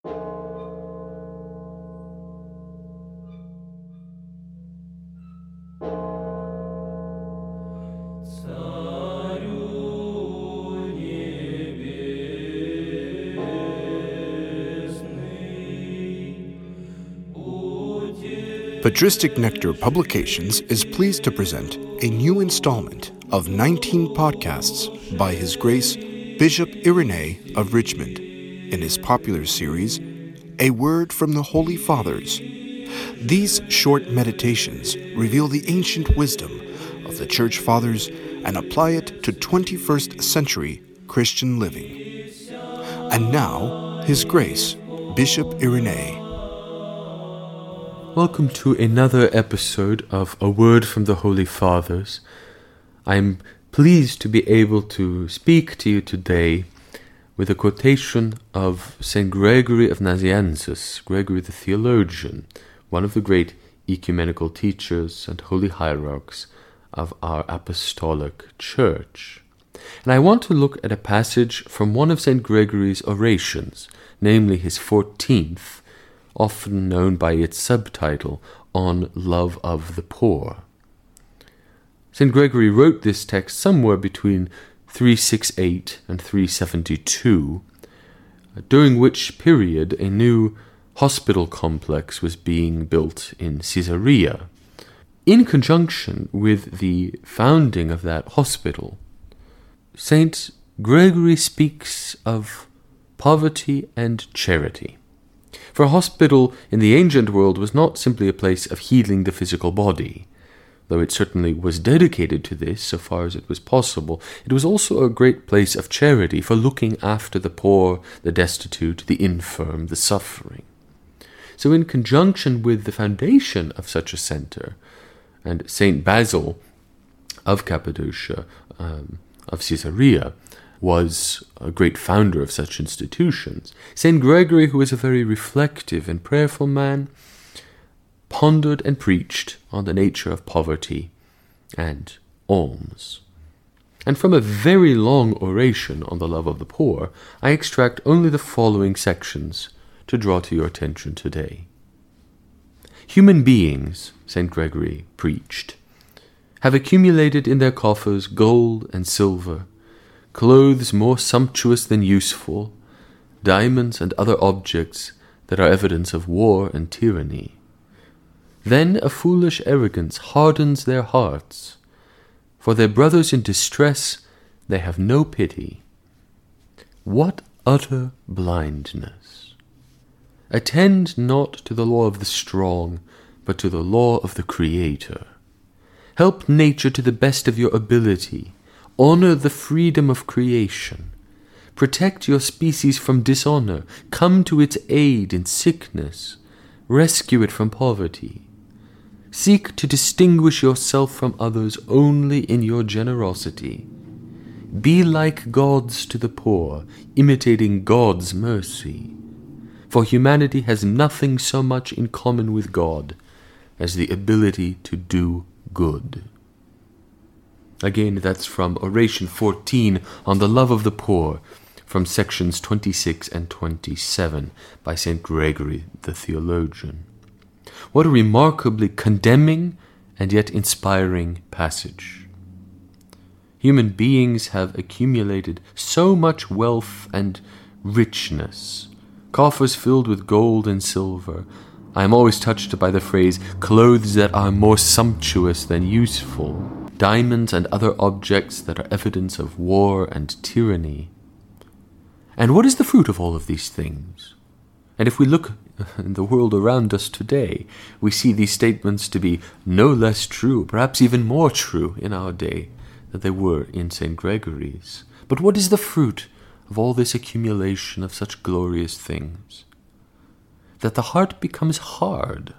Patristic Nectar Publications is pleased to present a new installment of 19 podcasts by His Grace Bishop Irenee of Richmond in his popular series, A Word from the Holy Fathers. These short meditations reveal the ancient wisdom of the Church Fathers and apply it to 21st century Christian living. And now, His Grace Bishop Irenee. Welcome to another episode of A Word from the Holy Fathers. I'm pleased to be able to speak to you today with a quotation of St. Gregory of Nazianzus, Gregory the theologian, one of the great ecumenical teachers and holy hierarchs of our apostolic church. And I want to look at a passage from one of St. Gregory's orations, namely his 14th, often known by its subtitle, On Love of the Poor. St. Gregory wrote this text somewhere between 368 and 372, during which period a new hospital complex was being built in Caesarea. In conjunction with the founding of that hospital, St. Gregory speaks of poverty and charity. For a hospital in the ancient world was not simply a place of healing the physical body, though it certainly was dedicated to this so far as it was possible. It was also a great place of charity for looking after the poor, the destitute, the infirm, the suffering. So in conjunction with the foundation of such a center, and St. Basil of Cappadocia, of Caesarea, was a great founder of such institutions, St. Gregory, who was a very reflective and prayerful man, pondered and preached on the nature of poverty and alms. And from a very long oration on the love of the poor, I extract only the following sections to draw to your attention today. Human beings, St. Gregory preached, have accumulated in their coffers gold and silver, clothes more sumptuous than useful, diamonds and other objects that are evidence of war and tyranny. Then a foolish arrogance hardens their hearts. For their brothers in distress they have no pity. What utter blindness! Attend not to the law of the strong, but to the law of the Creator. Help nature to the best of your ability. Honor the freedom of creation. Protect your species from dishonor. Come to its aid in sickness. Rescue it from poverty. Seek to distinguish yourself from others only in your generosity. Be like gods to the poor, imitating God's mercy. For humanity has nothing so much in common with God as the ability to do good. Again, that's from Oration 14 on the love of the poor, from sections 26 and 27 by St. Gregory the theologian. What a remarkably condemning and yet inspiring passage. Human beings have accumulated so much wealth and richness, coffers filled with gold and silver. I am always touched by the phrase, clothes that are more sumptuous than useful, diamonds and other objects that are evidence of war and tyranny. And what is the fruit of all of these things? And if we look in the world around us today, we see these statements to be no less true, perhaps even more true in our day than they were in St. Gregory's. But what is the fruit of all this accumulation of such glorious things? That the heart becomes hard.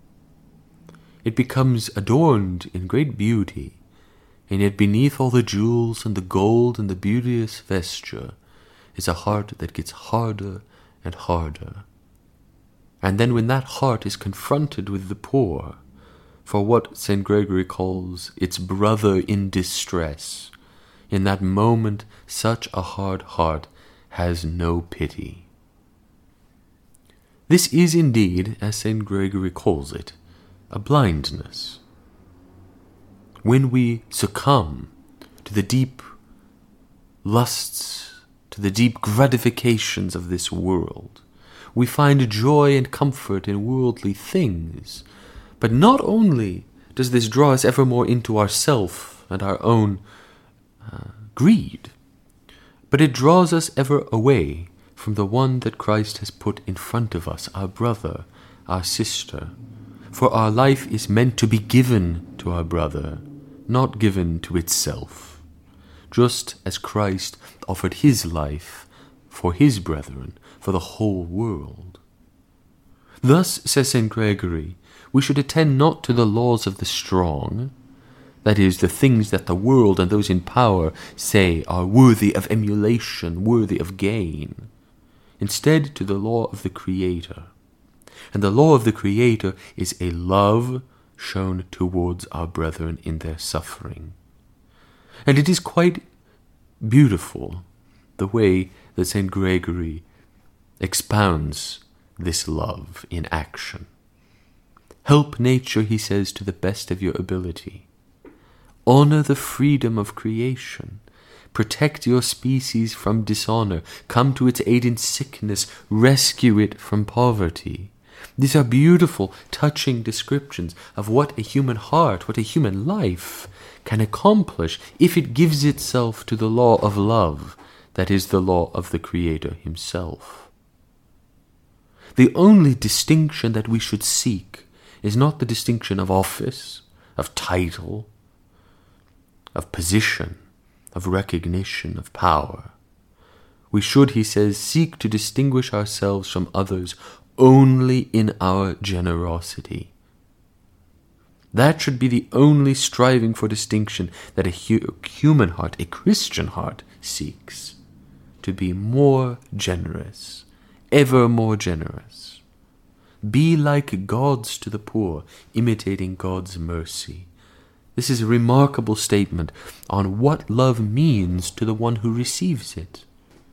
It becomes adorned in great beauty, and yet beneath all the jewels and the gold and the beauteous vesture is a heart that gets harder and harder. And then when that heart is confronted with the poor, for what St. Gregory calls its brother in distress, in that moment such a hard heart has no pity. This is indeed, as St. Gregory calls it, a blindness. When we succumb to the deep lusts, to the deep gratifications of this world, we find joy and comfort in worldly things. But not only does this draw us ever more into ourself and our own greed, but it draws us ever away from the one that Christ has put in front of us, our brother, our sister. For our life is meant to be given to our brother, not given to itself, just as Christ offered his life for his brethren, for the whole world. Thus, says St. Gregory, we should attend not to the laws of the strong, that is, the things that the world and those in power say are worthy of emulation, worthy of gain, instead to the law of the Creator. And the law of the Creator is a love shown towards our brethren in their suffering. And it is quite beautiful the way that St. Gregory expounds this love in action. Help nature, he says, to the best of your ability. Honor the freedom of creation. Protect your species from dishonor. Come to its aid in sickness. Rescue it from poverty. These are beautiful, touching descriptions of what a human heart, what a human life can accomplish if it gives itself to the law of love, that is the law of the Creator himself. The only distinction that we should seek is not the distinction of office, of title, of position, of recognition, of power. We should, he says, seek to distinguish ourselves from others only in our generosity. That should be the only striving for distinction that a human heart, a Christian heart, seeks. To be more generous, ever more generous. Be like gods to the poor, imitating God's mercy. This is a remarkable statement on what love means to the one who receives it.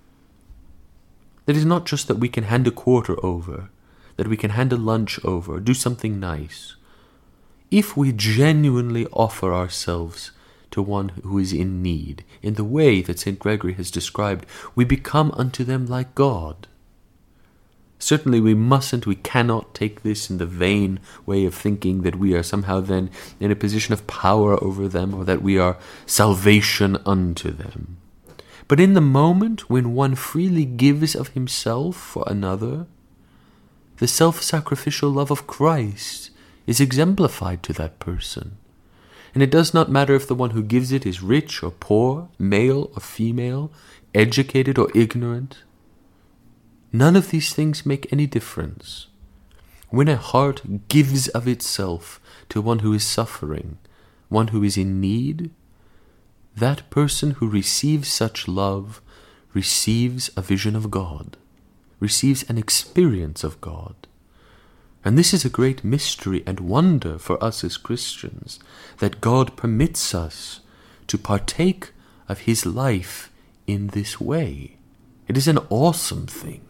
It is not just that we can hand a quarter over, that we can hand a lunch over, do something nice. If we genuinely offer ourselves to one who is in need, in the way that St. Gregory has described, we become unto them like God. Certainly we cannot take this in the vain way of thinking that we are somehow then in a position of power over them, or that we are salvation unto them. But in the moment when one freely gives of himself for another, the self-sacrificial love of Christ is exemplified to that person. And it does not matter if the one who gives it is rich or poor, male or female, educated or ignorant. None of these things make any difference. When a heart gives of itself to one who is suffering, one who is in need, that person who receives such love receives a vision of God, receives an experience of God. And this is a great mystery and wonder for us as Christians, that God permits us to partake of his life in this way. It is an awesome thing.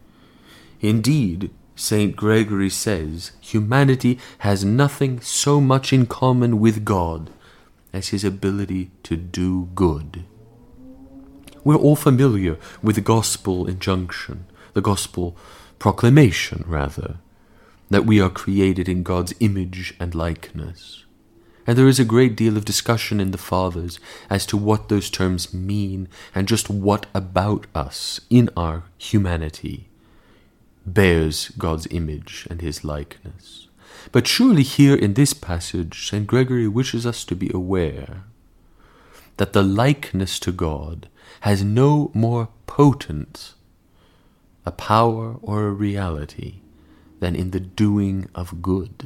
Indeed, St. Gregory says, humanity has nothing so much in common with God as his ability to do good. We're all familiar with the gospel injunction, the gospel proclamation, rather, that we are created in God's image and likeness. And there is a great deal of discussion in the Fathers as to what those terms mean and just what about us in our humanity bears God's image and his likeness. But surely here in this passage, St. Gregory wishes us to be aware that the likeness to God has no more potent a power or a reality than in the doing of good.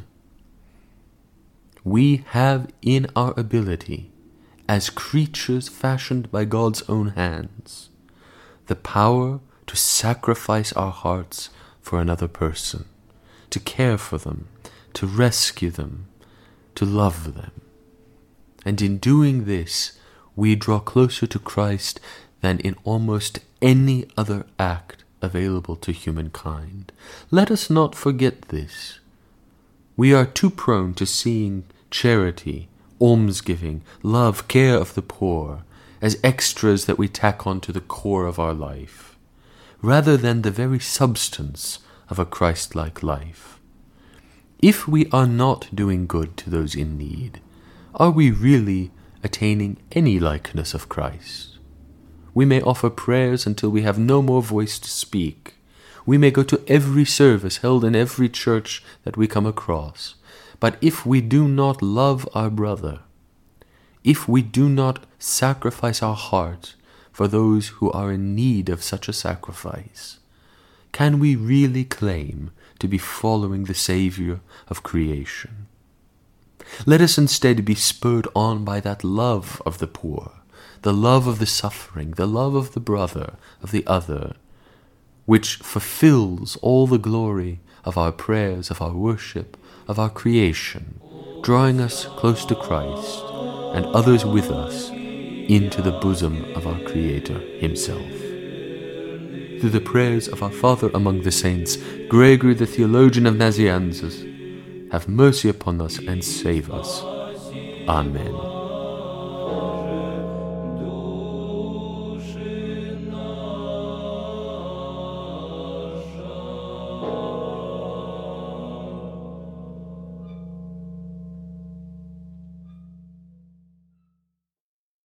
We have in our ability, as creatures fashioned by God's own hands, the power to sacrifice our hearts for another person, to care for them, to rescue them, to love them. And in doing this, we draw closer to Christ than in almost any other act available to humankind. Let us not forget this. We are too prone to seeing charity, almsgiving, love, care of the poor as extras that we tack on to the core of our life, rather than the very substance of a Christ-like life. If we are not doing good to those in need, are we really attaining any likeness of Christ? We may offer prayers until we have no more voice to speak. We may go to every service held in every church that we come across. But if we do not love our brother, if we do not sacrifice our heart for those who are in need of such a sacrifice, can we really claim to be following the Savior of creation? Let us instead be spurred on by that love of the poor, the love of the suffering, the love of the brother, of the other, which fulfills all the glory of our prayers, of our worship, of our creation, drawing us close to Christ and others with us into the bosom of our Creator Himself. Through the prayers of our Father among the saints, Gregory the theologian of Nazianzus, have mercy upon us and save us. Amen.